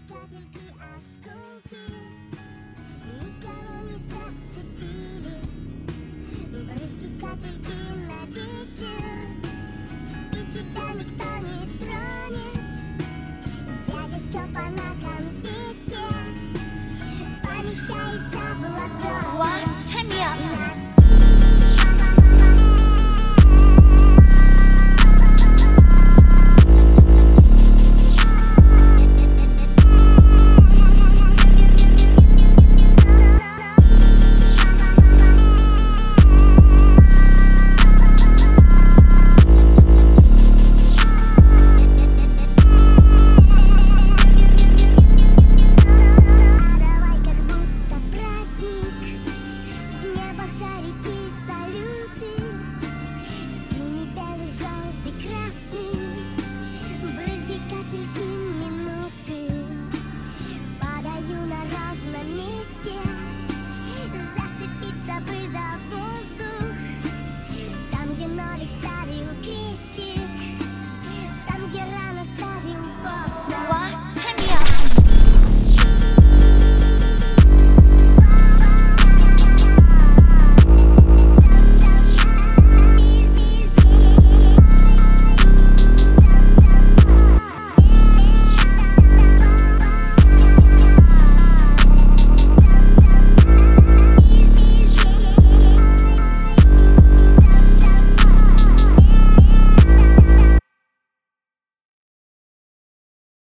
капельки, осколки никого не зацепили. Брызги, капельки на ветер, и тебя никто не тронет. Дядя Степа на конфете помещается в ладонь. One, 10 years.